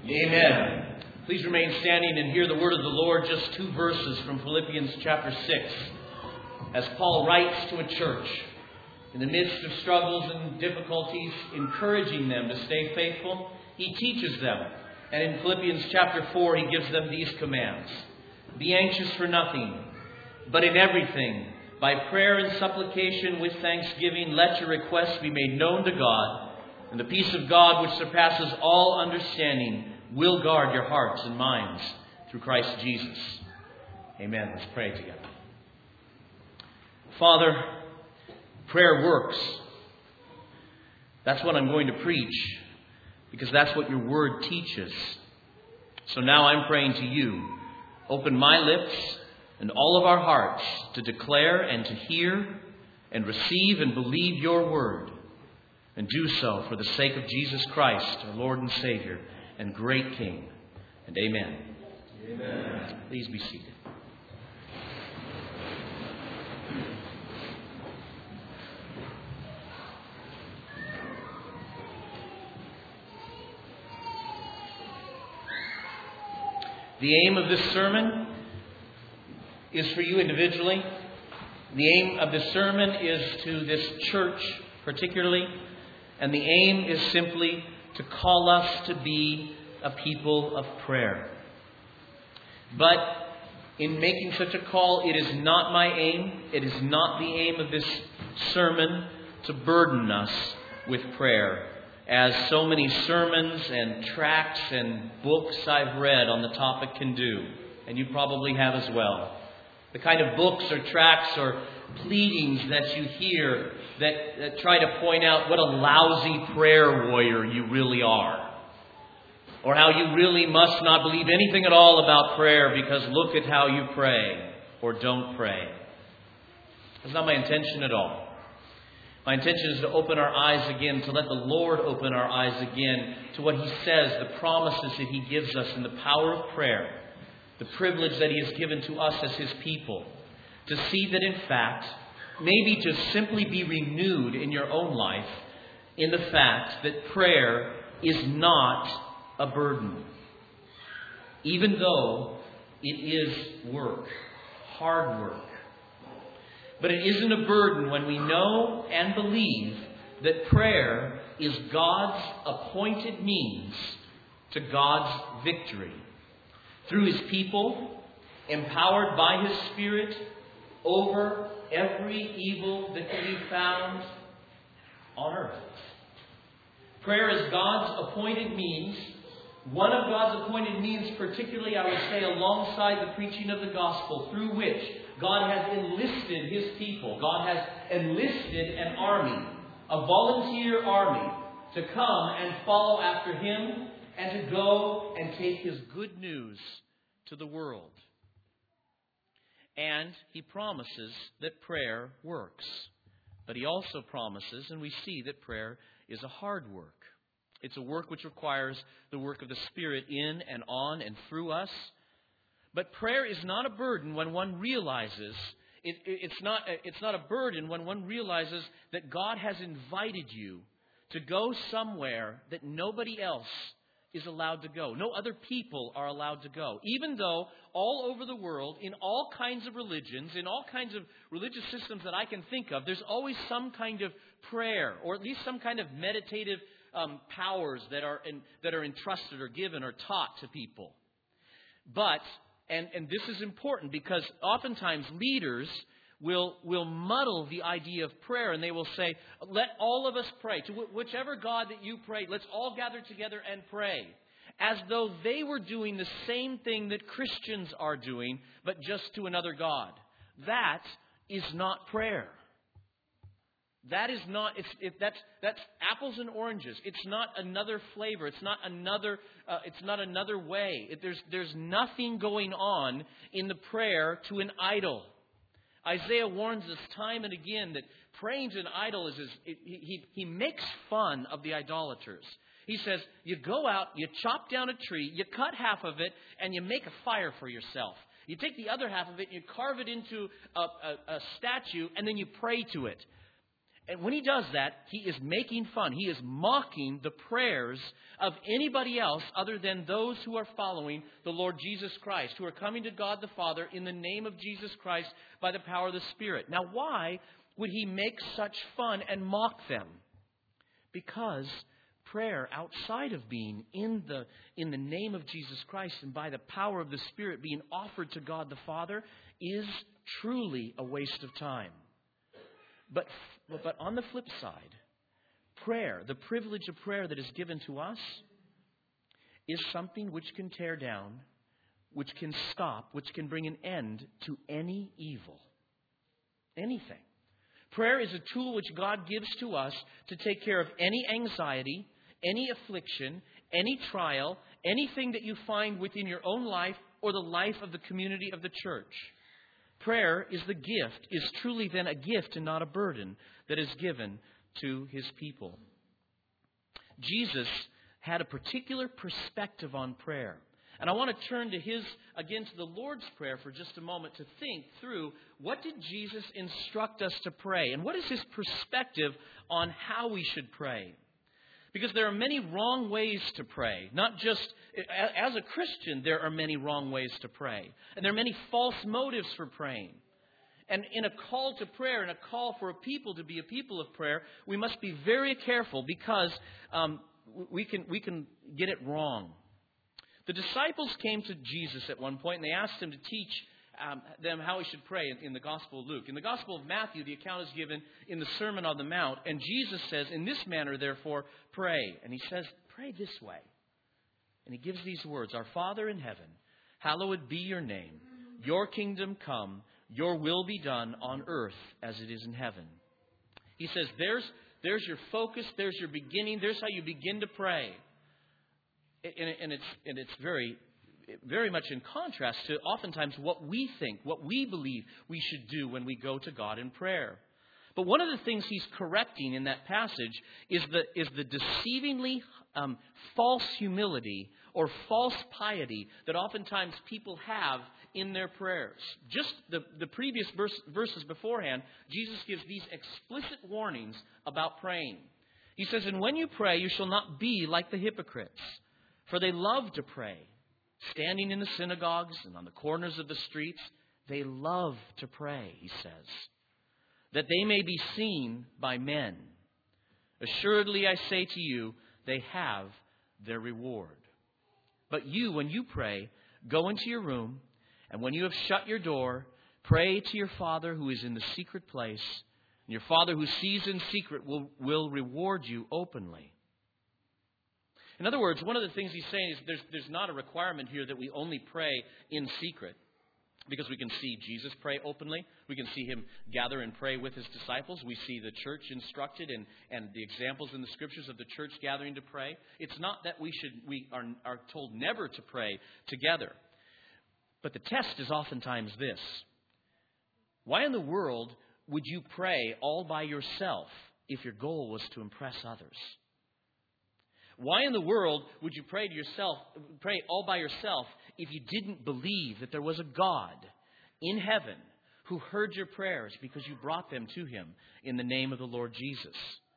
Amen. Please remain standing and hear the word of the Lord, just 2 verses from Philippians chapter 6. As Paul writes to a church, in the midst of struggles and difficulties, encouraging them to stay faithful, he teaches them. And in Philippians chapter 4, he gives them these commands. Be anxious for nothing, but in everything, by prayer and supplication with thanksgiving, let your requests be made known to God, and the peace of God, which surpasses all understanding, will guard your hearts and minds through Christ Jesus. Amen. Let's pray together. Father, prayer works. That's what I'm going to preach, because that's what your word teaches. So now I'm praying to you. Open my lips and all of our hearts to declare and to hear and receive and believe your word. And do so for the sake of Jesus Christ, our Lord and Savior and great King. And amen. Amen. Please be seated. The aim of this sermon is for you individually. The aim of this sermon is to this church particularly. And the aim is simply to call us to be a people of prayer. But in making such a call, it is not my aim. It is not the aim of this sermon to burden us with prayer, as so many sermons and tracts and books I've read on the topic can do. And you probably have as well. The kind of books or tracts or pleadings that you hear that try to point out what a lousy prayer warrior you really are. Or how you really must not believe anything at all about prayer because look at how you pray or don't pray. That's not my intention at all. My intention is to open our eyes again, to let the Lord open our eyes again to what He says, the promises that He gives us in the power of prayer, the privilege that He has given to us as His people, to see that in fact, maybe to simply be renewed in your own life in the fact that prayer is not a burden. Even though it is work, hard work. But it isn't a burden when we know and believe that prayer is God's appointed means to God's victory. Through His people, empowered by His Spirit, over every evil that can be found on earth. Prayer is God's appointed means. One of God's appointed means, particularly, I would say, alongside the preaching of the gospel, through which God has enlisted His people. God has enlisted an army, a volunteer army, to come and follow after Him and to go and take His good news to the world. And He promises that prayer works. But He also promises, and we see that prayer is a hard work. It's a work which requires the work of the Spirit in and on and through us. But prayer is not a burden when one realizes, it's not a burden when one realizes that God has invited you to go somewhere that nobody else is allowed to go. No other people are allowed to go. Even though all over the world, in all kinds of religions, in all kinds of religious systems that I can think of, there's always some kind of prayer, or at least some kind of meditative powers that are entrusted or given or taught to people. But, and this is important because oftentimes leaders will muddle the idea of prayer, and they will say, let all of us pray. To whichever God that you pray, let's all gather together and pray. As though they were doing the same thing that Christians are doing, but just to another God. That is not prayer. That is not, that's apples and oranges. It's not another flavor. It's not another way. There's nothing going on in the prayer to an idol. Isaiah warns us time and again that praying to an idol he makes fun of the idolaters. He says, you go out, you chop down a tree, you cut half of it, and you make a fire for yourself. You take the other half of it, and you carve it into a statue, and then you pray to it. And when he does that, he is making fun. He is mocking the prayers of anybody else other than those who are following the Lord Jesus Christ, who are coming to God the Father in the name of Jesus Christ by the power of the Spirit. Now, why would he make such fun and mock them? Because prayer outside of being in the name of Jesus Christ and by the power of the Spirit being offered to God the Father is truly a waste of time. But on the flip side, prayer, the privilege of prayer that is given to us, is something which can tear down, which can stop, which can bring an end to any evil. Anything. Prayer is a tool which God gives to us to take care of any anxiety, any affliction, any trial, anything that you find within your own life or the life of the community of the church. Prayer is the gift, is truly then a gift and not a burden that is given to his people. Jesus had a particular perspective on prayer. And I want to turn to to the Lord's Prayer for just a moment to think through what did Jesus instruct us to pray? And what is his perspective on how we should pray? Because there are many wrong ways to pray. Not just, as a Christian, there are many wrong ways to pray. And there are many false motives for praying. And in a call to prayer, and a call for a people to be a people of prayer, we must be very careful because we can get it wrong. The disciples came to Jesus at one point and they asked him to teach them how we should pray in the Gospel of Luke. In the Gospel of Matthew, the account is given in the Sermon on the Mount. And Jesus says, in this manner, therefore, pray. And he says, pray this way. And he gives these words, Our Father in heaven, hallowed be your name. Your kingdom come, your will be done on earth as it is in heaven. He says, there's your focus, there's your beginning, there's how you begin to pray. And it's very much in contrast to oftentimes what we think, what we believe we should do when we go to God in prayer. But one of the things he's correcting in that passage is the deceivingly false humility or false piety that oftentimes people have in their prayers. Just the previous verses beforehand, Jesus gives these explicit warnings about praying. He says, And when you pray, you shall not be like the hypocrites, for they love to pray. Standing in the synagogues and on the corners of the streets, they love to pray, he says, that they may be seen by men. Assuredly, I say to you, they have their reward. But you, when you pray, go into your room, and when you have shut your door, pray to your Father who is in the secret place, and your Father who sees in secret will reward you openly. In other words, one of the things he's saying is there's not a requirement here that we only pray in secret, because we can see Jesus pray openly. We can see him gather and pray with his disciples. We see the church instructed and the examples in the scriptures of the church gathering to pray. It's not that we are told never to pray together. But the test is oftentimes this. Why in the world would you pray all by yourself if your goal was to impress others? Why in the world would you pray all by yourself if you didn't believe that there was a God in heaven who heard your prayers because you brought them to him in the name of the Lord Jesus?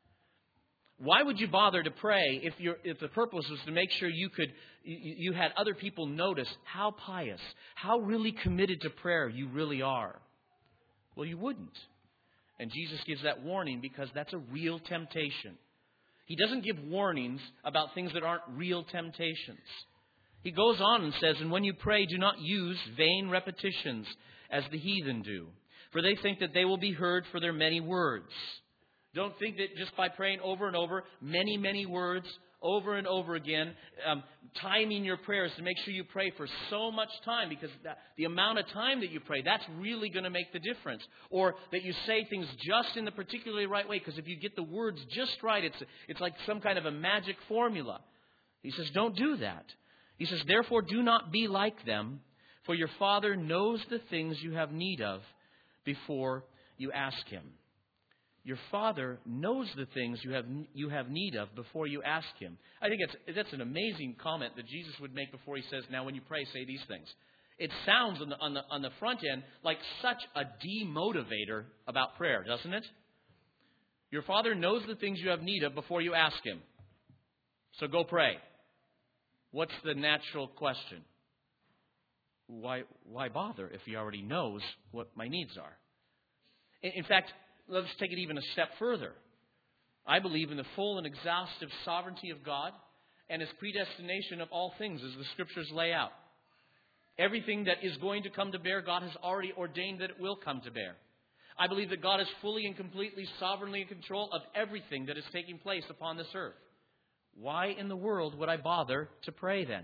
Why would you bother to pray if the purpose was to make sure you had other people notice how pious, how really committed to prayer you really are? Well, you wouldn't. And Jesus gives that warning because that's a real temptation. He doesn't give warnings about things that aren't real temptations. He goes on and says, And when you pray, do not use vain repetitions as the heathen do, for they think that they will be heard for their many words. Don't think that just by praying over and over, many, many words, over and over again, timing your prayers to make sure you pray for so much time, because the amount of time that you pray, that's really going to make the difference. Or that you say things just in the particularly right way, because if you get the words just right, it's like some kind of a magic formula. He says, don't do that. He says, therefore do not be like them, for your Father knows the things you have need of before you ask him. Your Father knows the things you have need of before you ask him. I think that's an amazing comment that Jesus would make before he says, now when you pray, say these things. It sounds on the front end like such a demotivator about prayer, doesn't it? Your Father knows the things you have need of before you ask Him. So go pray. What's the natural question? Why bother if He already knows what my needs are? In fact, let's take it even a step further. I believe in the full and exhaustive sovereignty of God and His predestination of all things as the Scriptures lay out. Everything that is going to come to bear, God has already ordained that it will come to bear. I believe that God is fully and completely sovereignly in control of everything that is taking place upon this earth. Why in the world would I bother to pray then?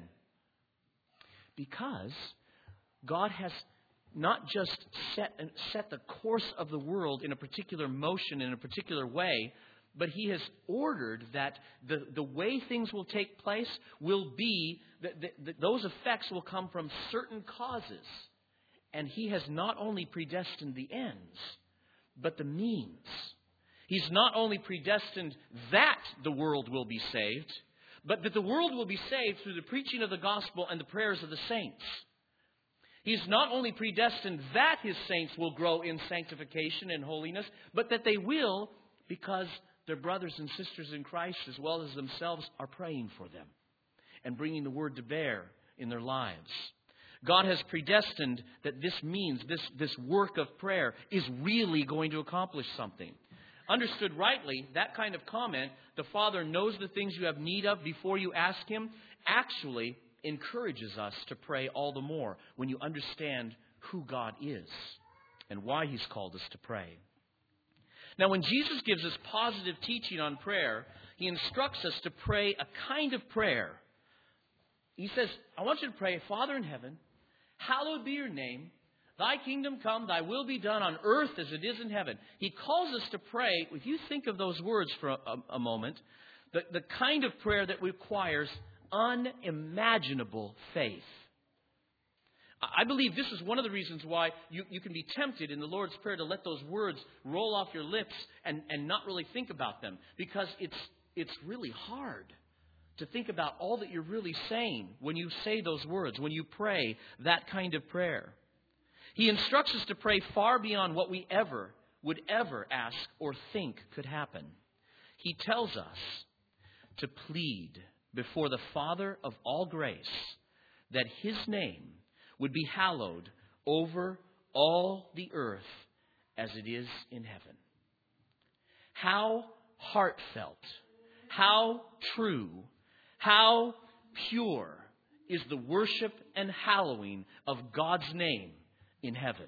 Because God has not just set the course of the world in a particular motion, in a particular way, but He has ordered that the way things will take place will be, that those effects will come from certain causes. And He has not only predestined the ends, but the means. He's not only predestined that the world will be saved, but that the world will be saved through the preaching of the gospel and the prayers of the saints. He's not only predestined that His saints will grow in sanctification and holiness, but that they will because their brothers and sisters in Christ, as well as themselves, are praying for them and bringing the word to bear in their lives. God has predestined that this means, this work of prayer is really going to accomplish something. Understood rightly, that kind of comment, the Father knows the things you have need of before you ask Him, actually encourages us to pray all the more when you understand who God is and why He's called us to pray. Now, when Jesus gives us positive teaching on prayer, He instructs us to pray a kind of prayer. He says, I want you to pray, Father in heaven, hallowed be your name. Thy kingdom come, thy will be done on earth as it is in heaven. He calls us to pray, if you think of those words for a moment, the kind of prayer that requires unimaginable faith. I believe this is one of the reasons why you can be tempted in the Lord's Prayer to let those words roll off your lips and not really think about them. Because it's really hard to think about all that you're really saying when you say those words, when you pray that kind of prayer. He instructs us to pray far beyond what we would ever ask or think could happen. He tells us to plead before the Father of all grace that His name would be hallowed over all the earth as it is in heaven. How heartfelt, how true, how pure is the worship and hallowing of God's name in heaven.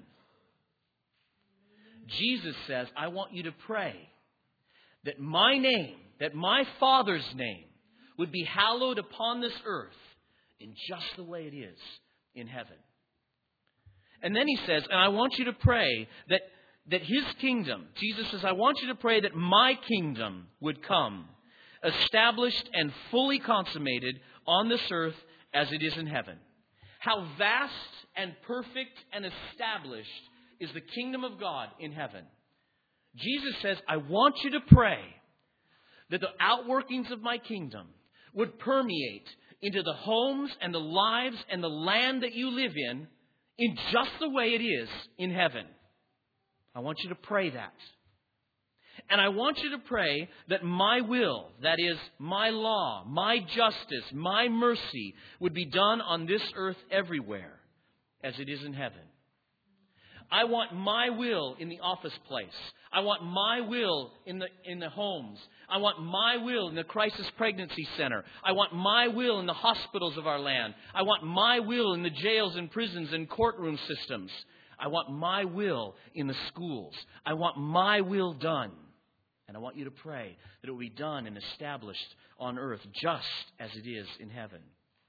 Jesus says, I want you to pray that my name, that my Father's name would be hallowed upon this earth in just the way it is in heaven. And then He says, and I want you to pray that His kingdom, Jesus says, I want you to pray that my kingdom would come, established and fully consummated on this earth as it is in heaven. How vast and perfect and established is the kingdom of God in heaven. Jesus says, I want you to pray that the outworkings of my kingdom would permeate into the homes and the lives and the land that you live in just the way it is in heaven. I want you to pray that. And I want you to pray that my will, that is, my law, my justice, my mercy, would be done on this earth everywhere as it is in heaven. I want my will in the office place. I want my will in the homes. I want my will in the crisis pregnancy center. I want my will in the hospitals of our land. I want my will in the jails and prisons and courtroom systems. I want my will in the schools. I want my will done. And I want you to pray that it will be done and established on earth just as it is in heaven.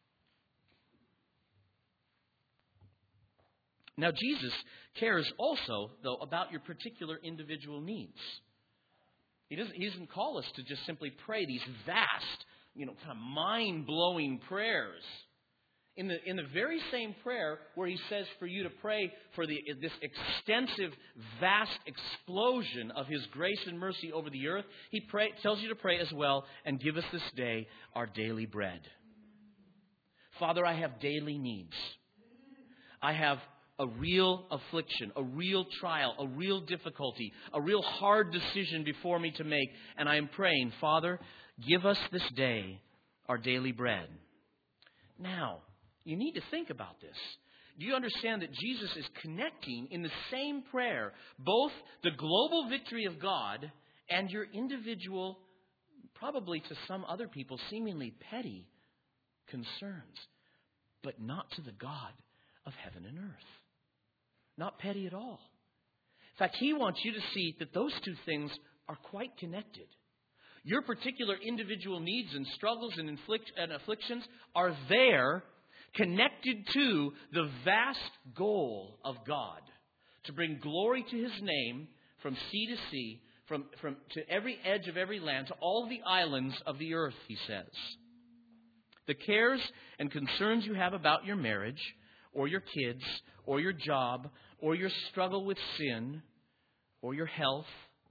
Now, Jesus cares also, though, about your particular individual needs. He doesn't call us to just simply pray these vast, kind of mind-blowing prayers. In the very same prayer where He says for you to pray for this extensive, vast explosion of His grace and mercy over the earth, He tells you to pray as well, and give us this day our daily bread. Father, I have daily needs. I have a real affliction, a real trial, a real difficulty, a real hard decision before me to make. And I am praying, Father, give us this day our daily bread. Now, you need to think about this. Do you understand that Jesus is connecting in the same prayer both the global victory of God and your individual, probably to some other people, seemingly petty concerns, but not to the God of heaven and earth? Not petty at all. In fact, He wants you to see that those two things are quite connected. Your particular individual needs and struggles and afflictions are there, connected to the vast goal of God to bring glory to His name from sea to sea, from to every edge of every land, to all the islands of the earth, He says. The cares and concerns you have about your marriage, or your kids, or your job, or your struggle with sin, or your health,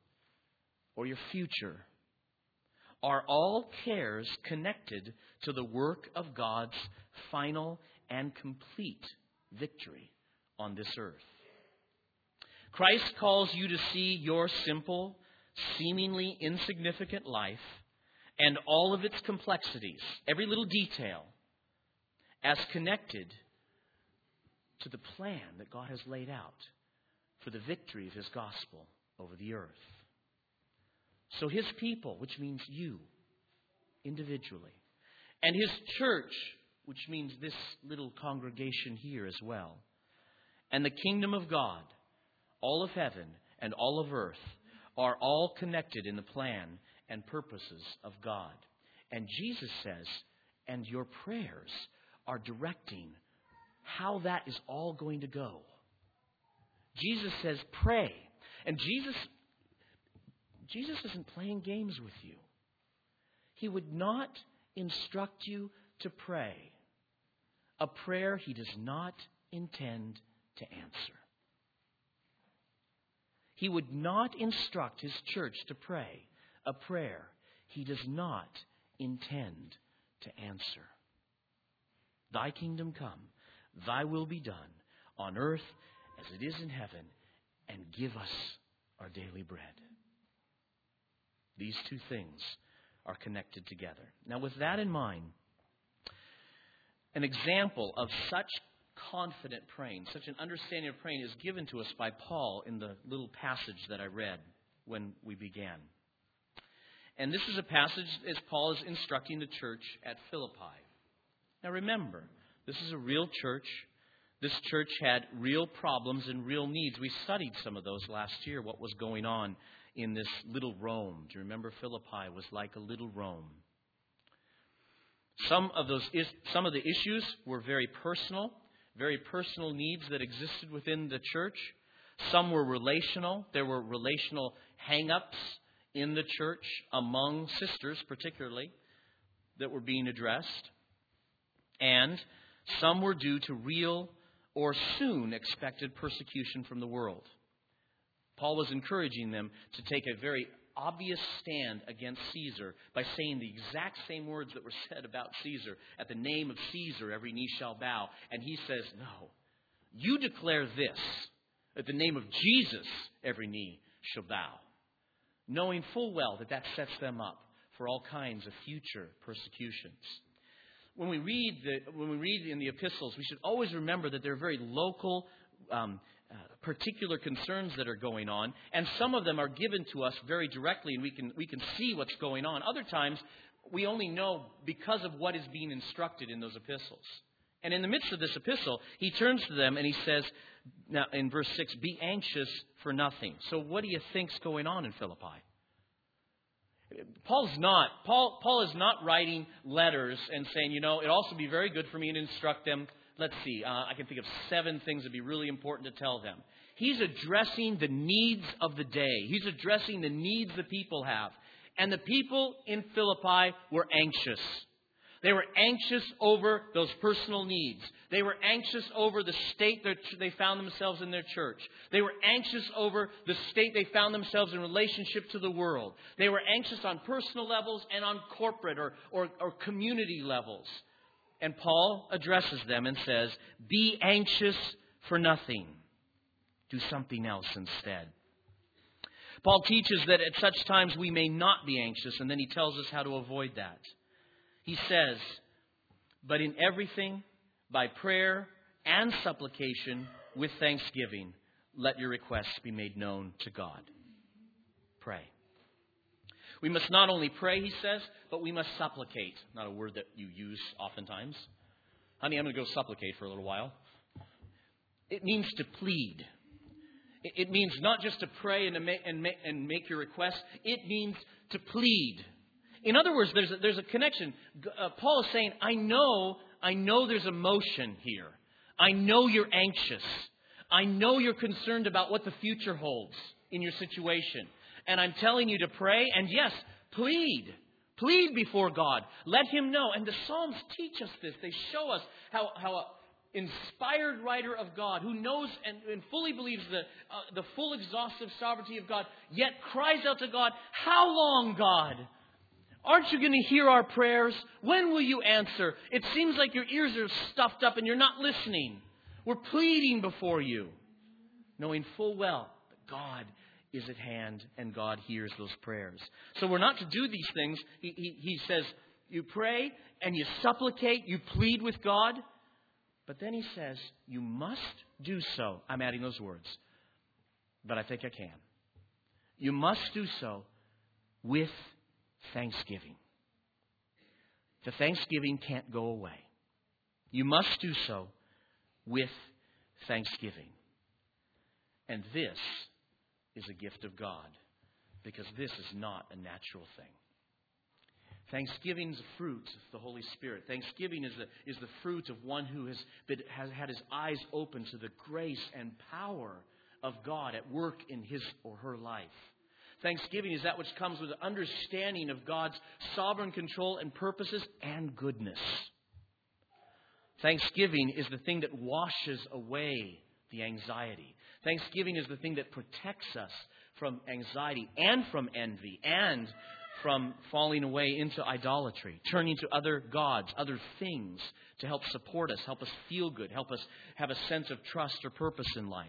or your future, are all cares connected to the work of God's final and complete victory on this earth. Christ calls you to see your simple, seemingly insignificant life and all of its complexities, every little detail, as connected to the plan that God has laid out for the victory of His gospel over the earth. So His people, which means you individually, and His church, which means this little congregation here as well, and the kingdom of God, all of heaven and all of earth, are all connected in the plan and purposes of God. And Jesus says, and your prayers are directing how that is all going to go. Jesus says, pray. And Jesus isn't playing games with you. He would not instruct you to pray a prayer He does not intend to answer. He would not instruct His church to pray a prayer He does not intend to answer. Thy kingdom come, Thy will be done on earth as it is in heaven, and give us our daily bread. These two things are connected together. Now, with that in mind, an example of such confident praying, such an understanding of praying, is given to us by Paul in the little passage that I read when we began. And this is a passage as Paul is instructing the church at Philippi. Now remember, this is a real church. This church had real problems and real needs. We studied some of those last year, what was going on in this little Rome. Do you remember Philippi was like a little Rome? Some of the issues were very personal needs that existed within the church. Some were relational. There were relational hang-ups in the church among sisters particularly that were being addressed. And some were due to real or soon expected persecution from the world. Paul was encouraging them to take a very obvious stand against Caesar by saying the exact same words that were said about Caesar. At the name of Caesar, every knee shall bow. And he says, no, you declare this. At the name of Jesus, every knee shall bow. Knowing full well that that sets them up for all kinds of future persecutions. When we read in the epistles, we should always remember that they're very local, particular concerns that are going on, and some of them are given to us very directly, and we can see what's going on. Other times, we only know because of what is being instructed in those epistles. And in the midst of this epistle, he turns to them and he says, now in verse 6, be anxious for nothing. So what do you think's going on in Philippi? Paul is not writing letters and saying, it'd also be very good for me to instruct them. Let's see, I can think of 7 things that'd be really important to tell them. He's addressing the needs of the day. He's addressing the needs the people have. And the people in Philippi were anxious. They were anxious over those personal needs. They were anxious over the state that they found themselves in their church. They were anxious over the state they found themselves in relationship to the world. They were anxious on personal levels and on corporate or community levels. And Paul addresses them and says, be anxious for nothing. Do something else instead. Paul teaches that at such times we may not be anxious, and then he tells us how to avoid that. He says, but in everything, by prayer and supplication, with thanksgiving, let your requests be made known to God. Pray. We must not only pray, he says, but we must supplicate. Not a word that you use oftentimes. Honey, I'm going to go supplicate for a little while. It means to plead. It means not just to pray and make your request. It means to plead. In other words, there's a connection. Paul is saying, I know there's emotion here. I know you're anxious. I know you're concerned about what the future holds in your situation. And I'm telling you to pray and yes, plead. Plead before God. Let Him know. And the Psalms teach us this. They show us how inspired writer of God who knows and fully believes the full exhaustive sovereignty of God, yet cries out to God, how long, God? Aren't you going to hear our prayers? When will you answer? It seems like your ears are stuffed up and you're not listening. We're pleading before you, knowing full well that God is at hand and God hears those prayers. So we're not to do these things. He says, you pray and you supplicate, you plead with God. But then he says, you must do so. I'm adding those words, but I think I can. You must do so with thanksgiving. The thanksgiving can't go away. You must do so with thanksgiving. And this is a gift of God, because this is not a natural thing. Thanksgiving is a fruit of the Holy Spirit. Thanksgiving is the fruit of one who has had his eyes open to the grace and power of God at work in his or her life. Thanksgiving is that which comes with an understanding of God's sovereign control and purposes and goodness. Thanksgiving is the thing that washes away the anxiety. Thanksgiving is the thing that protects us from anxiety and from envy and from falling away into idolatry, turning to other gods, other things to help support us, help us feel good, help us have a sense of trust or purpose in life.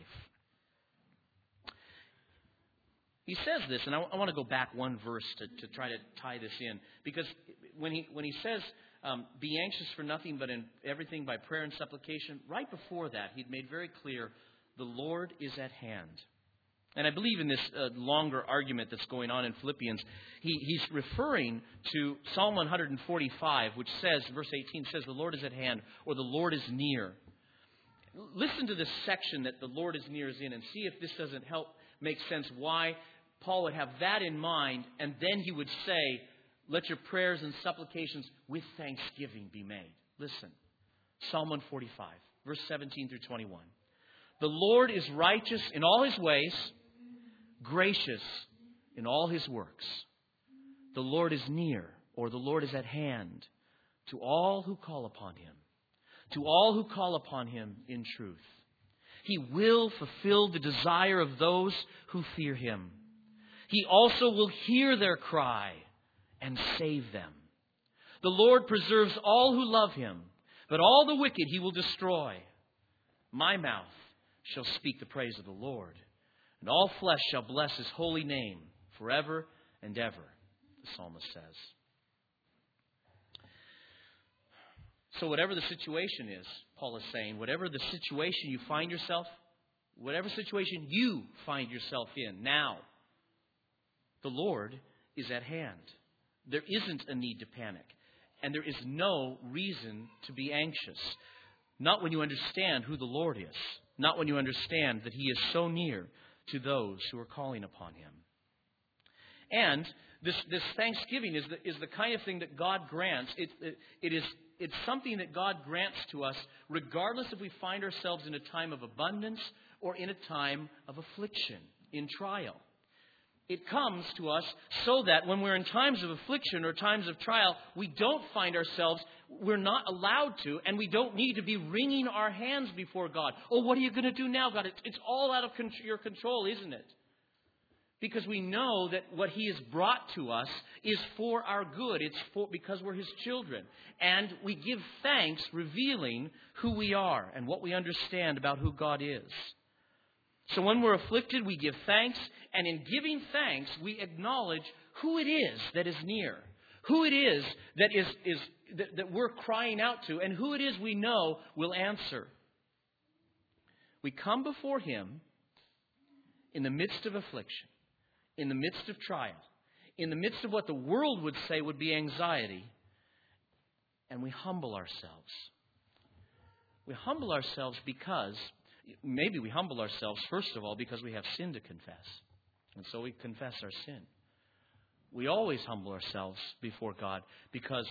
He says this, and I want to go back one verse to try to tie this in, because when he says, be anxious for nothing but in everything by prayer and supplication, right before that, he'd made very clear, the Lord is at hand. And I believe in this longer argument that's going on in Philippians, he's referring to Psalm 145, which says, verse 18 says, the Lord is at hand, or the Lord is near. Listen to this section that the Lord is near is in, and see if this doesn't help make sense why Paul would have that in mind, and then he would say, let your prayers and supplications with thanksgiving be made. Listen, Psalm 145, verse 17 through 21. The Lord is righteous in all His ways, gracious in all His works. The Lord is near, or the Lord is at hand, to all who call upon Him, to all who call upon Him in truth. He will fulfill the desire of those who fear Him. He also will hear their cry and save them. The Lord preserves all who love Him, but all the wicked He will destroy. My mouth shall speak the praise of the Lord, and all flesh shall bless His holy name forever and ever, the psalmist says. So whatever the situation is, Paul is saying, whatever the situation you find yourself, whatever situation you find yourself in now, the Lord is at hand. There isn't a need to panic, and there is no reason to be anxious. Not when you understand who the Lord is. Not when you understand that He is so near to those who are calling upon Him. And this thanksgiving is the kind of thing that God grants. It's something that God grants to us regardless if we find ourselves in a time of abundance or in a time of affliction, in trial. It comes to us so that when we're in times of affliction or times of trial, we don't find ourselves, we're not allowed to, and we don't need to be wringing our hands before God. Oh, what are you going to do now, God? It's all out of your control, isn't it? because we know that what He has brought to us is for our good. It's because we're His children. And we give thanks, revealing who we are and what we understand about who God is. So when we're afflicted, we give thanks. And in giving thanks, we acknowledge who it is that is near. Who it is that we're crying out to. And who it is we know will answer. We come before Him in the midst of affliction, in the midst of trial, in the midst of what the world would say would be anxiety, and we humble ourselves. We humble ourselves because, maybe we humble ourselves, first of all, because we have sin to confess. And so we confess our sin. We always humble ourselves before God because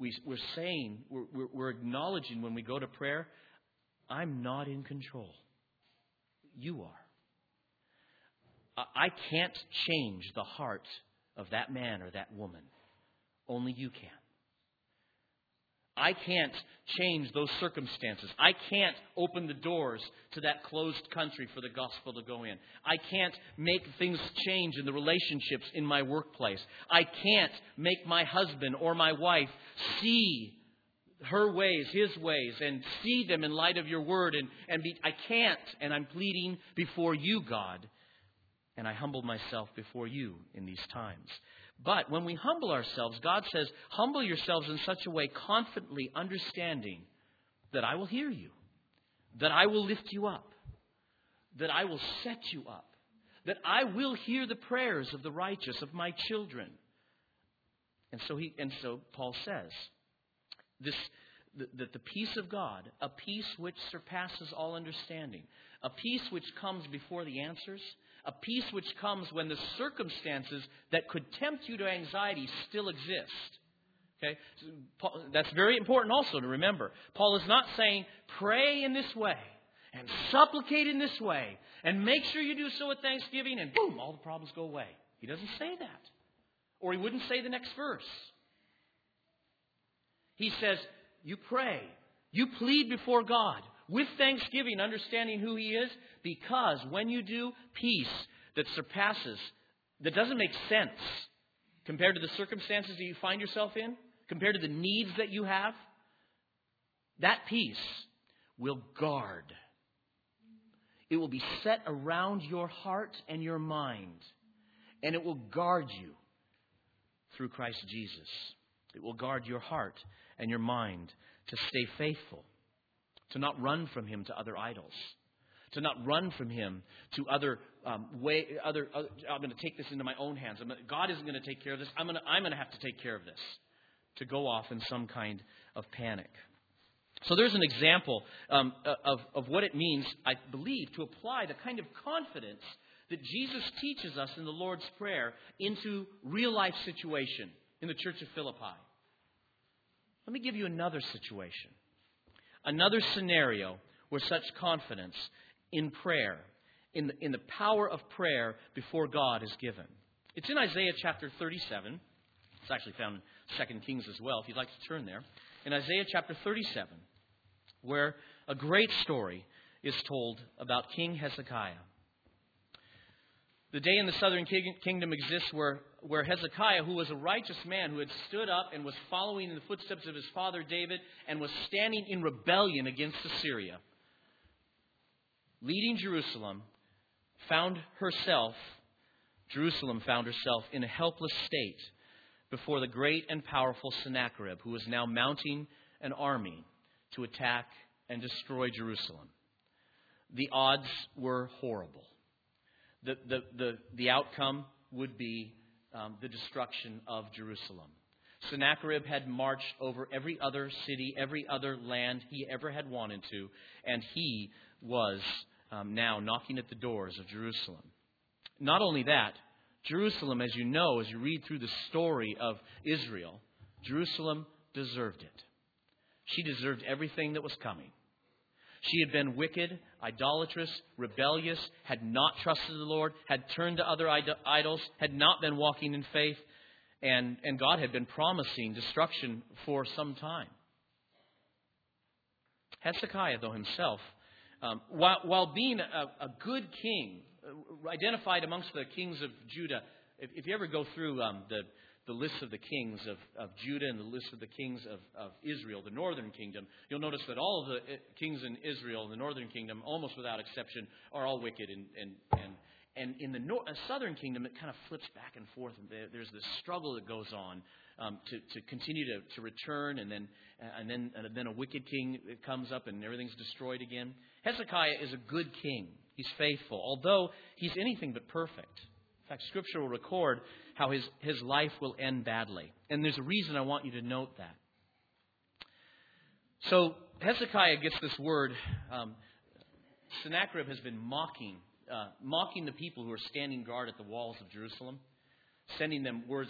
we're acknowledging when we go to prayer, I'm not in control. You are. I can't change the heart of that man or that woman. Only You can. I can't change those circumstances. I can't open the doors to that closed country for the gospel to go in. I can't make things change in the relationships in my workplace. I can't make my husband or my wife see her ways, his ways, and see them in light of Your word. I can't, and I'm pleading before You, God. And I humble myself before You in these times. But when we humble ourselves, God says, humble yourselves in such a way, confidently understanding that I will hear you, that I will lift you up, that I will set you up, that I will hear the prayers of the righteous, of my children. And so Paul says, that the peace of God, a peace which surpasses all understanding, a peace which comes before the answers, a peace which comes when the circumstances that could tempt you to anxiety still exist. Okay? So that's very important also to remember. Paul is not saying, pray in this way and supplicate in this way and make sure you do so with thanksgiving and boom, all the problems go away. He doesn't say that. Or he wouldn't say the next verse. He says, you pray, you plead before God with thanksgiving, understanding who He is, because when you do, peace that surpasses, that doesn't make sense compared to the circumstances that you find yourself in, compared to the needs that you have, that peace will guard. It will be set around your heart and your mind, and it will guard you through Christ Jesus. It will guard your heart and your mind to stay faithful, to not run from Him to other idols, to not run from Him to other I'm going to take this into my own hands. God isn't going to take care of this. I'm going to have to take care of this, to go off in some kind of panic. So there's an example of what it means, I believe, to apply the kind of confidence that Jesus teaches us in the Lord's Prayer into real life situation in the church of Philippi. Let me give you another situation, another scenario where such confidence in prayer, in the power of prayer before God is given. It's in Isaiah chapter 37. It's actually found in 2 Kings as well, if you'd like to turn there. In Isaiah chapter 37, where a great story is told about King Hezekiah. The day in the southern kingdom exists where Hezekiah, who was a righteous man, who had stood up and was following in the footsteps of his father David and was standing in rebellion against Assyria, leading Jerusalem, found herself in a helpless state before the great and powerful Sennacherib, who was now mounting an army to attack and destroy Jerusalem. The odds were horrible. The outcome would be the destruction of Jerusalem. Sennacherib had marched over every other city, every other land he ever had wanted to, and he was now knocking at the doors of Jerusalem. Not only that, Jerusalem, as you know, as you read through the story of Israel, Jerusalem deserved it. She deserved everything that was coming. She had been wicked, idolatrous, rebellious, had not trusted the Lord, had turned to other idols, had not been walking in faith, and God had been promising destruction for some time. Hezekiah, though himself, while being a good king, identified amongst the kings of Judah. If you ever go through the list of the kings of Judah and the list of the kings of Israel, the northern kingdom, you'll notice that all of the kings in Israel, in the northern kingdom, almost without exception, are all wicked. And in the southern kingdom, it kind of flips back and forth. There's this struggle that goes on to continue to return, and then a wicked king comes up and everything's destroyed again. Hezekiah is a good king. He's faithful, although he's anything but perfect. In fact, Scripture will record how his life will end badly. And there's a reason I want you to note that. So Hezekiah gets this word. Sennacherib has been mocking the people who are standing guard at the walls of Jerusalem, sending them words,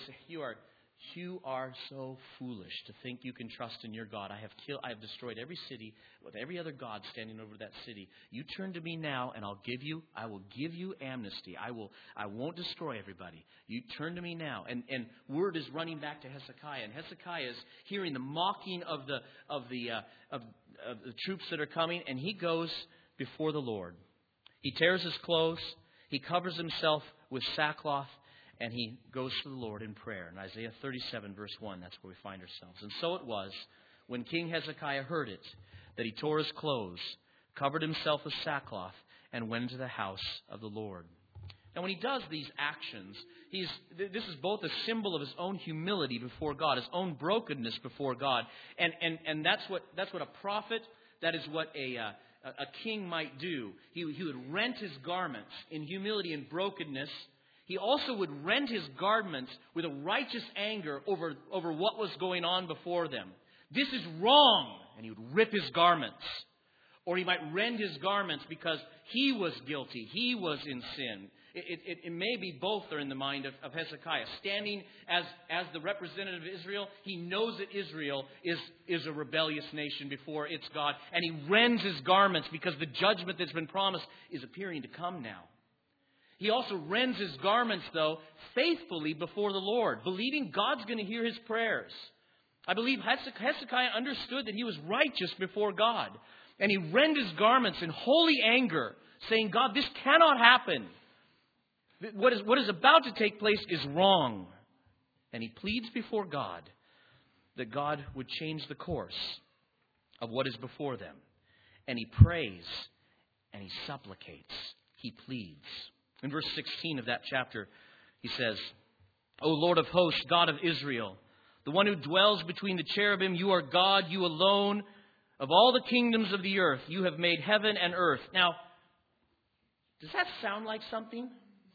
you are so foolish to think you can trust in your God. I have destroyed every city with every other god standing over that city. You turn to me now, and I will give you amnesty. I won't destroy everybody. You turn to me now. And word is running back to Hezekiah, and Hezekiah is hearing the mocking of the troops that are coming, and he goes before the Lord. He tears his clothes, he covers himself with sackcloth, and he goes to the Lord in prayer. In Isaiah 37, verse 1, that's where we find ourselves. And so it was, when King Hezekiah heard it, that he tore his clothes, covered himself with sackcloth, and went into the house of the Lord. And when he does these actions, this is both a symbol of his own humility before God, his own brokenness before God. And that's what a prophet, that is what a king might do. He would rent his garments in humility and brokenness. He also would rend his garments with a righteous anger over what was going on before them. This is wrong. And he would rip his garments. Or he might rend his garments because he was guilty. He was in sin. It may be both are in the mind of Hezekiah. Standing as the representative of Israel, he knows that Israel is a rebellious nation before its God. And he rends his garments because the judgment that's been promised is appearing to come now. He also rends his garments, though, faithfully before the Lord, believing God's going to hear his prayers. I believe Hezekiah understood that he was righteous before God. And he rent his garments in holy anger, saying, God, this cannot happen. What is about to take place is wrong. And he pleads before God that God would change the course of what is before them. And he prays and he supplicates. He pleads. In verse 16 of that chapter, he says, O Lord of hosts, God of Israel, the one who dwells between the cherubim, you are God, you alone. Of all the kingdoms of the earth, you have made heaven and earth. Now, does that sound like something?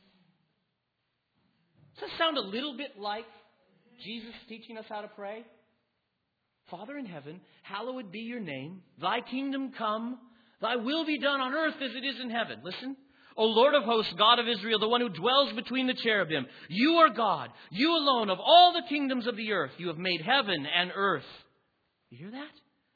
Does that sound a little bit like Jesus teaching us how to pray? Father in heaven, hallowed be your name. Thy kingdom come. Thy will be done on earth as it is in heaven. Listen. O Lord of hosts, God of Israel, the one who dwells between the cherubim. You are God. You alone of all the kingdoms of the earth. You have made heaven and earth. You hear that?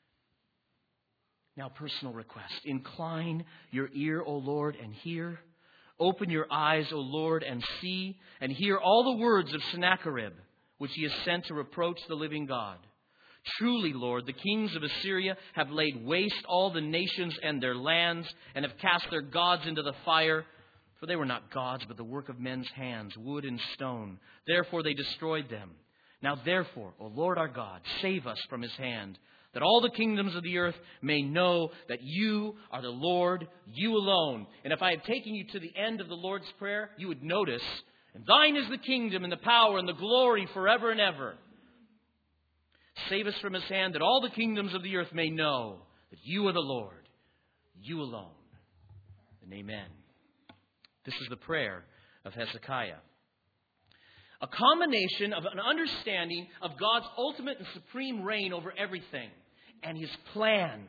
Now, personal request. Incline your ear, O Lord, and hear. Open your eyes, O Lord, and see, and hear all the words of Sennacherib, which he has sent to reproach the living God. Truly, Lord, the kings of Assyria have laid waste all the nations and their lands, and have cast their gods into the fire. For they were not gods, but the work of men's hands, wood and stone. Therefore they destroyed them. Now therefore, O Lord our God, save us from his hand, that all the kingdoms of the earth may know that you are the Lord, you alone. And if I had taken you to the end of the Lord's Prayer, you would notice, and thine is the kingdom and the power and the glory forever and ever. Save us from his hand, that all the kingdoms of the earth may know that you are the Lord, you alone. And amen. This is the prayer of Hezekiah. A combination of an understanding of God's ultimate and supreme reign over everything, and his plan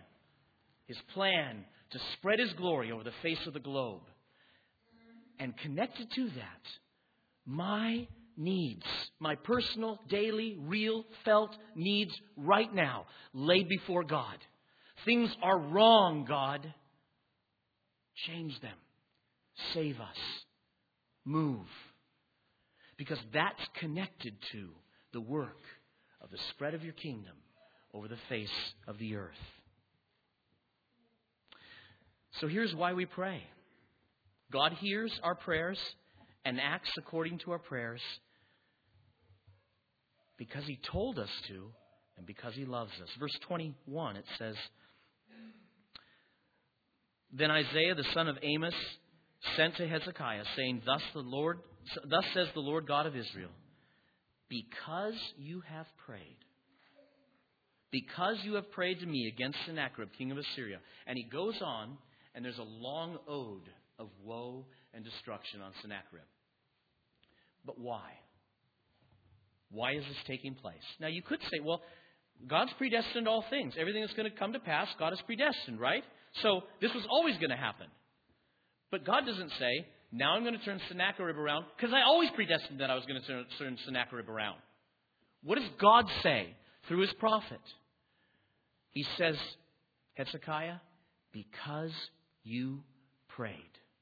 to spread his glory over the face of the globe. And connected to that, my needs, my personal, daily, real, felt needs right now, laid before God. Things are wrong, God. Change them. Save us. Move. Because that's connected to the work of the spread of your kingdom over the face of the earth. So here's why we pray. God hears our prayers and acts according to our prayers because He told us to and because He loves us. Verse 21, it says, Then Isaiah the son of Amos sent to Hezekiah, saying, Thus says the Lord God of Israel, because you have prayed to me against Sennacherib, king of Assyria. And he goes on, and there's a long ode of woe and destruction on Sennacherib. But why? Why is this taking place? Now, you could say, well, God's predestined all things. Everything that's going to come to pass, God is predestined, right? So this was always going to happen. But God doesn't say, now I'm going to turn Sennacherib around, because I always predestined that I was going to turn Sennacherib around. What does God say through His prophet? He says, Hezekiah, because you prayed.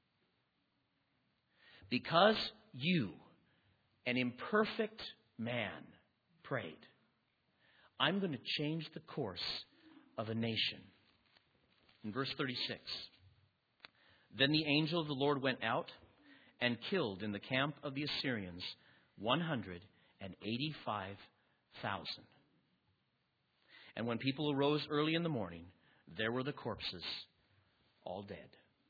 Because you, an imperfect man, prayed. I'm going to change the course of a nation. In verse 36, Then the angel of the Lord went out and killed in the camp of the Assyrians 185,000. And when people arose early in the morning, there were the corpses, all dead.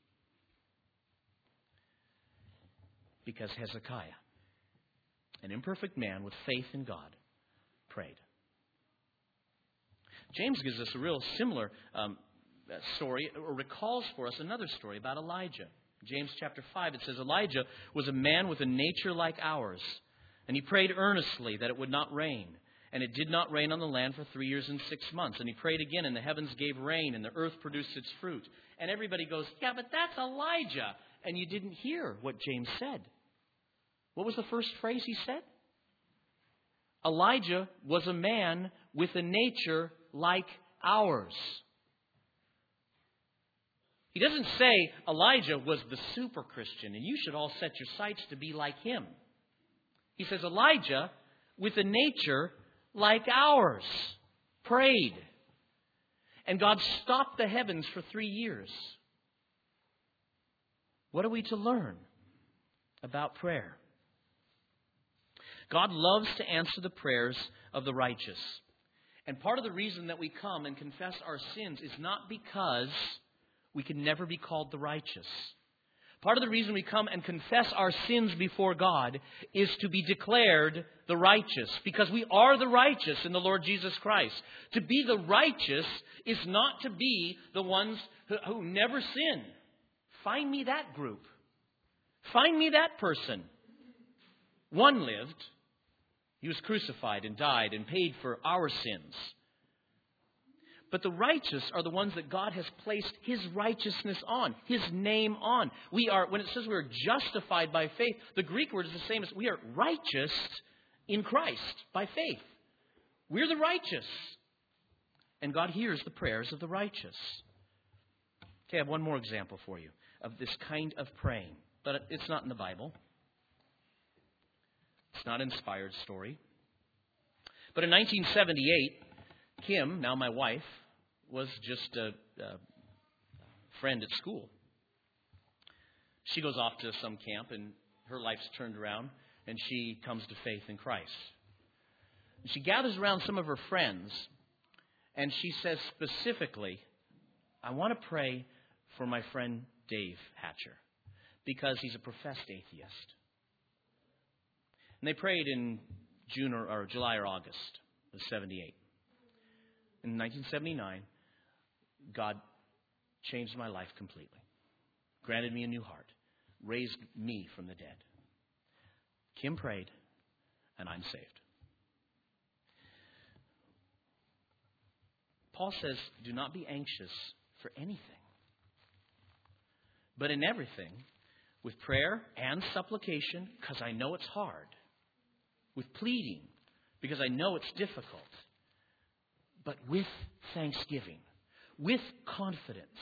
Because Hezekiah, an imperfect man with faith in God, prayed. James gives us a real similar story, or recalls for us another story about Elijah. James chapter 5, it says, Elijah was a man with a nature like ours, and he prayed earnestly that it would not rain. And it did not rain on the land for 3 years and 6 months. And he prayed again, and the heavens gave rain, and the earth produced its fruit. And everybody goes, yeah, but that's Elijah. And you didn't hear what James said. What was the first phrase he said? Elijah was a man with a nature like ours. He doesn't say Elijah was the super Christian, and you should all set your sights to be like him. He says Elijah, with a nature like ours, prayed. And God stopped the heavens for 3 years. What are we to learn about prayer? God loves to answer the prayers of the righteous. And part of the reason that we come and confess our sins is not because we can never be called the righteous. Part of the reason we come and confess our sins before God is to be declared the righteous, because we are the righteous in the Lord Jesus Christ. To be the righteous is not to be the ones who never sin. Find me that group. Find me that person. One lived. He was crucified and died and paid for our sins. But the righteous are the ones that God has placed His righteousness on, His name on. We are, when it says we are justified by faith, the Greek word is the same as we are righteous in Christ by faith. We're the righteous. And God hears the prayers of the righteous. Okay, I have one more example for you of this kind of praying. But it's not in the Bible. It's not an inspired story. But in 1978, Kim, now my wife, was just a friend at school. She goes off to some camp and her life's turned around and she comes to faith in Christ. And she gathers around some of her friends and she says specifically, I want to pray for my friend Dave Hatcher because he's a professed atheist. And they prayed in June or July or August of 78. In 1979, God changed my life completely, granted me a new heart, raised me from the dead. Kim prayed, and I'm saved. Paul says, do not be anxious for anything, but in everything, with prayer and supplication, because I know it's hard, with pleading, because I know it's difficult, but with thanksgiving, with confidence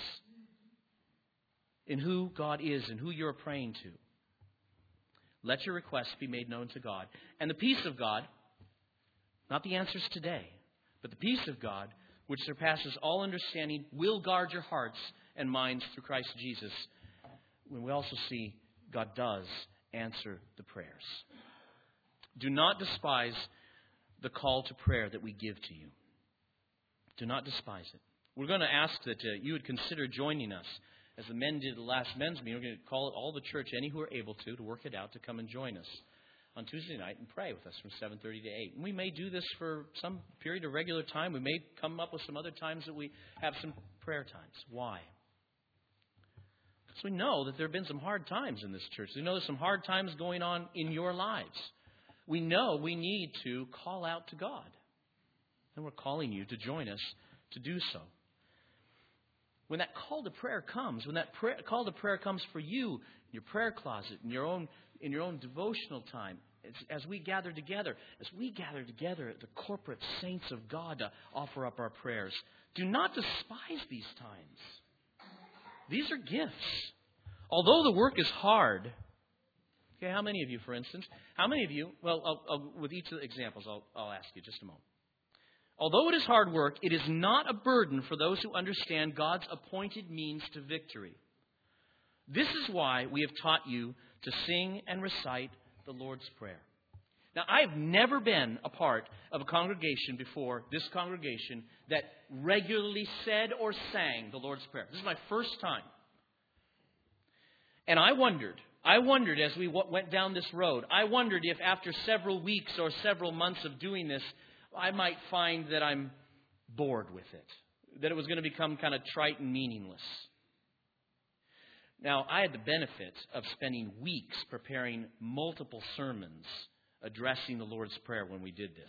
in who God is and who you're praying to. Let your requests be made known to God. And the peace of God, not the answers today, but the peace of God, which surpasses all understanding, will guard your hearts and minds through Christ Jesus. we also see God does answer the prayers. Do not despise the call to prayer that we give to you. Do not despise it. We're going to ask that you would consider joining us, as the men did the last men's meeting. We're going to call all the church, any who are able to work it out, to come and join us on Tuesday night and pray with us from 7:30 to 8. And we may do this for some period of regular time. We may come up with some other times that we have some prayer times. Why? Because we know that there have been some hard times in this church. We know there's some hard times going on in your lives. We know we need to call out to God. And we're calling you to join us to do so. When that call to prayer comes, when that call to prayer comes for you, in your prayer closet, in your own devotional time, as we gather together, the corporate saints of God to offer up our prayers, do not despise these times. These are gifts. Although the work is hard. Okay, how many of you, for instance, with each of the examples, I'll ask you just a moment. Although it is hard work, it is not a burden for those who understand God's appointed means to victory. This is why we have taught you to sing and recite the Lord's Prayer. Now, I've never been a part of a congregation before this congregation that regularly said or sang the Lord's Prayer. This is my first time. And I wondered as we went down this road, I wondered if after several weeks or several months of doing this, I might find that I'm bored with it, that it was going to become kind of trite and meaningless. Now, I had the benefit of spending weeks preparing multiple sermons addressing the Lord's Prayer when we did this.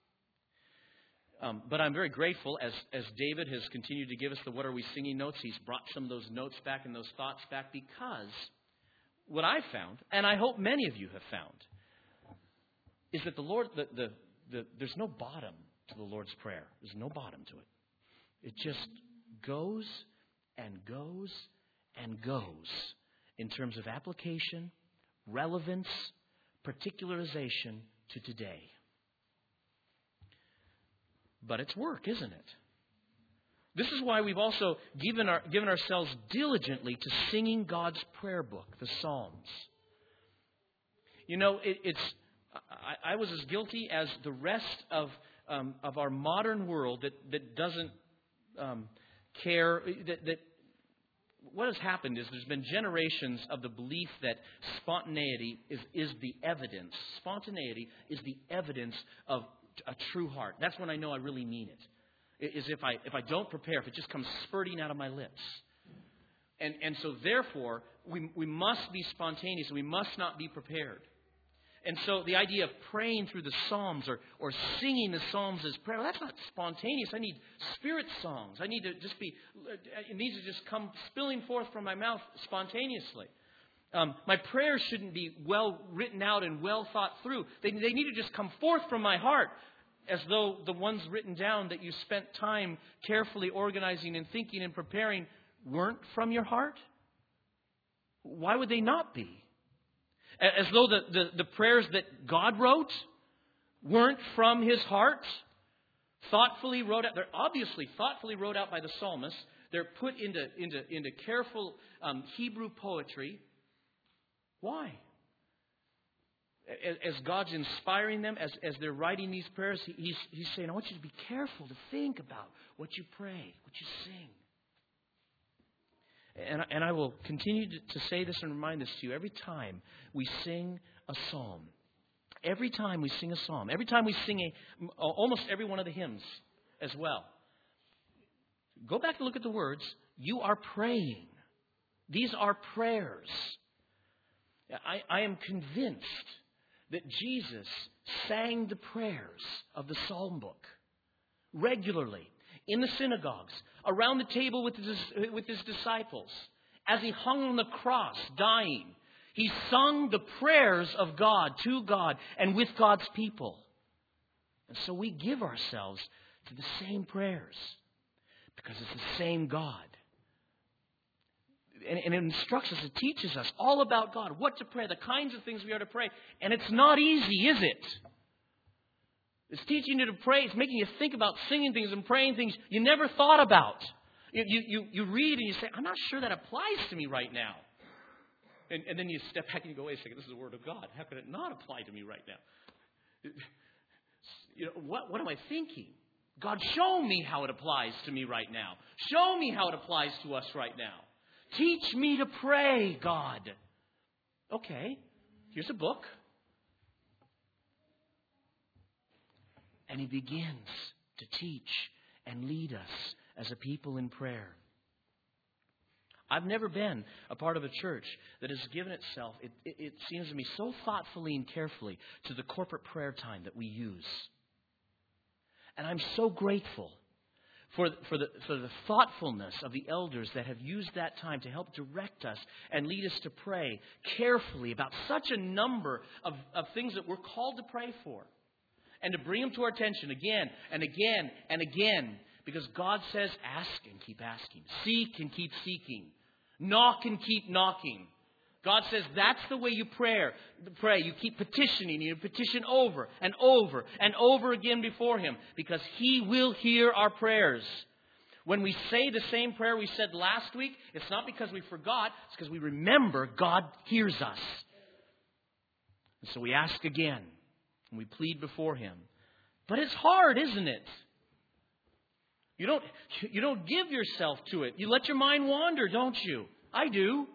But I'm very grateful as David has continued to give us the What Are We Singing notes. He's brought some of those notes back and those thoughts back, because what I found, and I hope many of you have found, is that the Lord, there's no bottom to the Lord's Prayer. There's no bottom to it. It just goes and goes and goes in terms of application, relevance, particularization to today. But it's work, isn't it? This is why we've also given ourselves diligently to singing God's prayer book, the Psalms. You know, I was as guilty as the rest of our modern world that doesn't care. That what has happened is there's been generations of the belief that spontaneity is the evidence. Spontaneity is the evidence of a true heart. That's when I know I really mean it. Is if I don't prepare, if it just comes spurting out of my lips. And so therefore, we must be spontaneous. We must not be prepared. And so the idea of praying through the Psalms or singing the Psalms as prayer, that's not spontaneous. I need spirit songs. It needs to just come spilling forth from my mouth spontaneously. My prayers shouldn't be well written out and well thought through. They need to just come forth from my heart, as though the ones written down that you spent time carefully organizing and thinking and preparing weren't from your heart. Why would they not be? As though the prayers that God wrote weren't from His heart, thoughtfully wrote out. They're obviously thoughtfully wrote out by the psalmist. They're put into careful Hebrew poetry. Why? As God's inspiring them, as they're writing these prayers, He's saying, I want you to be careful to think about what you pray, what you sing. And I will continue to say this and remind this to you every time we sing a psalm. Every time we sing a psalm. Every time we sing almost every one of the hymns as well. Go back and look at the words. You are praying. These are prayers. I am convinced that Jesus sang the prayers of the Psalm book regularly in the synagogues, around the table with his disciples. As He hung on the cross, dying, He sung the prayers of God to God and with God's people. And so we give ourselves to the same prayers because it's the same God. And it instructs us, it teaches us all about God, what to pray, the kinds of things we are to pray. And it's not easy, is it? It's teaching you to pray. It's making you think about singing things and praying things you never thought about. You read and you say, I'm not sure that applies to me right now. And then you step back and you go, wait a second, this is the Word of God. How could it not apply to me right now? What am I thinking? God, show me how it applies to me right now. Show me how it applies to us right now. Teach me to pray, God. Okay, here's a book. And He begins to teach and lead us as a people in prayer. I've never been a part of a church that has given itself, it seems to me, so thoughtfully and carefully to the corporate prayer time that we use. And I'm so grateful for the thoughtfulness of the elders that have used that time to help direct us and lead us to pray carefully about such a number of things that we're called to pray for. And to bring them to our attention again and again and again. Because God says, ask and keep asking. Seek and keep seeking. Knock and keep knocking. God says that's the way you pray. You keep petitioning. You petition over and over and over again before Him. Because He will hear our prayers. When we say the same prayer we said last week, it's not because we forgot. It's because we remember God hears us. And so we ask again. And we plead before Him. But it's hard, isn't it? You don't give yourself to it. You let your mind wander, don't you? I do.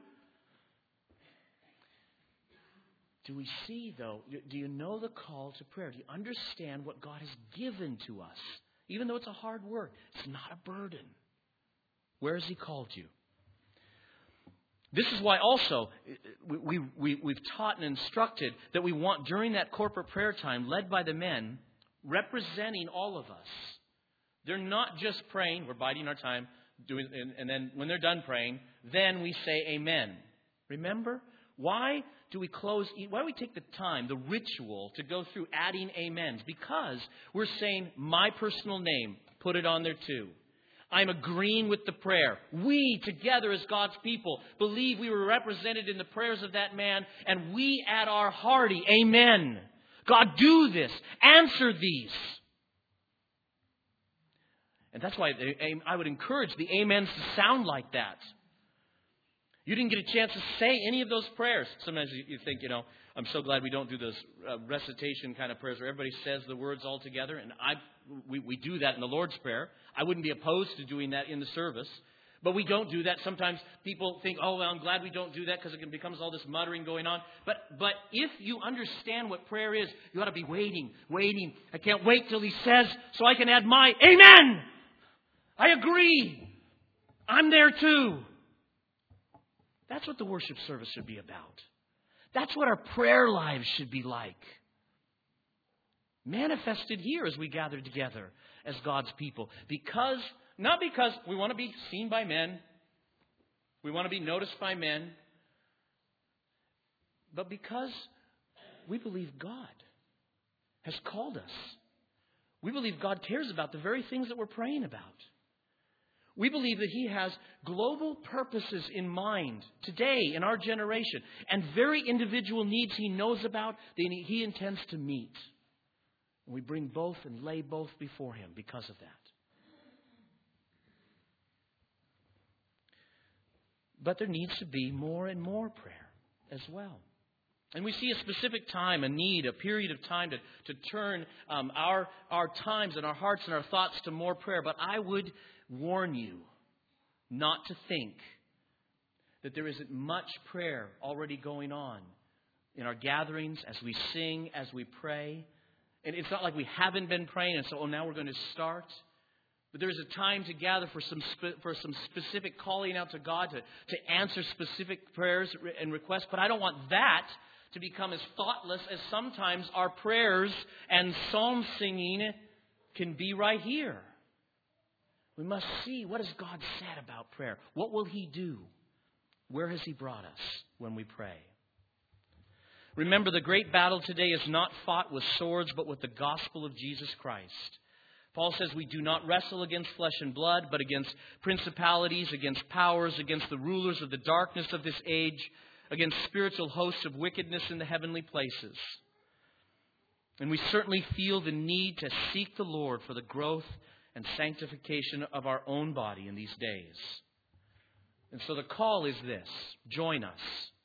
Do we see, though, do you know the call to prayer? Do you understand what God has given to us? Even though it's a hard work, it's not a burden. Where has He called you? This is why also we've taught and instructed that we want during that corporate prayer time led by the men representing all of us. They're not just praying, we're biding our time, and then when they're done praying, then we say amen. Remember? Why do we take the time, the ritual, to go through adding amens? Because we're saying my personal name, put it on there too. I'm agreeing with the prayer. We, together as God's people, believe we were represented in the prayers of that man, and we add our hearty amen. God, do this. Answer these. And that's why I would encourage the amens to sound like that. You didn't get a chance to say any of those prayers. Sometimes you think, I'm so glad we don't do those recitation kind of prayers where everybody says the words all together. And we do that in the Lord's Prayer. I wouldn't be opposed to doing that in the service. But we don't do that. Sometimes people think, I'm glad we don't do that because it becomes all this muttering going on. But if you understand what prayer is, you ought to be waiting. I can't wait till He says so I can add my amen. I agree. I'm there too. That's what the worship service should be about. That's what our prayer lives should be like. Manifested here as we gather together as God's people. Not because we want to be seen by men. We want to be noticed by men. But because we believe God has called us. We believe God cares about the very things that we're praying about. We believe that He has global purposes in mind today in our generation and very individual needs He knows about that He intends to meet. And we bring both and lay both before Him because of that. But there needs to be more and more prayer as well. And we see a specific time, a need, a period of time to turn our times and our hearts and our thoughts to more prayer. But I would warn you not to think that there isn't much prayer already going on in our gatherings, as we sing, as we pray. And it's not like we haven't been praying and so, now we're going to start. But there is a time to gather for some specific calling out to God, to answer specific prayers and requests. But I don't want that to become as thoughtless as sometimes our prayers and psalm singing can be right here. We must see, what has God said about prayer? What will He do? Where has He brought us when we pray? Remember, the great battle today is not fought with swords, but with the gospel of Jesus Christ. Paul says we do not wrestle against flesh and blood, but against principalities, against powers, against the rulers of the darkness of this age, against spiritual hosts of wickedness in the heavenly places. And we certainly feel the need to seek the Lord for the growth and sanctification of our own body in these days. And so the call is this: join us.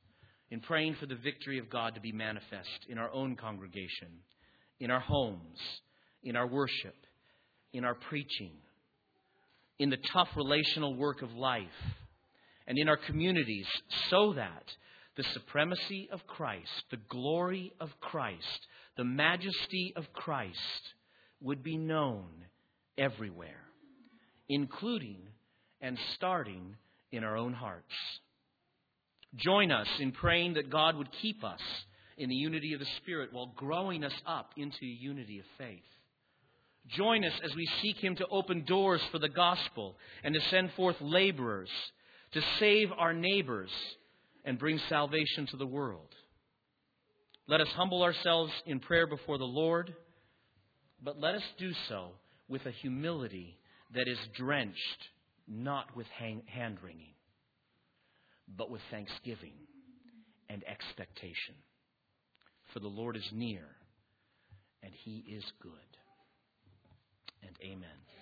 in praying for the victory of God to be manifest in our own congregation, in our homes, in our worship, in our preaching, in the tough relational work of life, and in our communities, so that the supremacy of Christ, the glory of Christ, the majesty of Christ would be known everywhere, including and starting in our own hearts. Join us in praying that God would keep us in the unity of the Spirit while growing us up into a unity of faith. Join us as we seek Him to open doors for the gospel and to send forth laborers to save our neighbors and bring salvation to the world. Let us humble ourselves in prayer before the Lord, but let us do so with a humility that is drenched not with hand-wringing, but with thanksgiving and expectation. For the Lord is near, and He is good. And amen.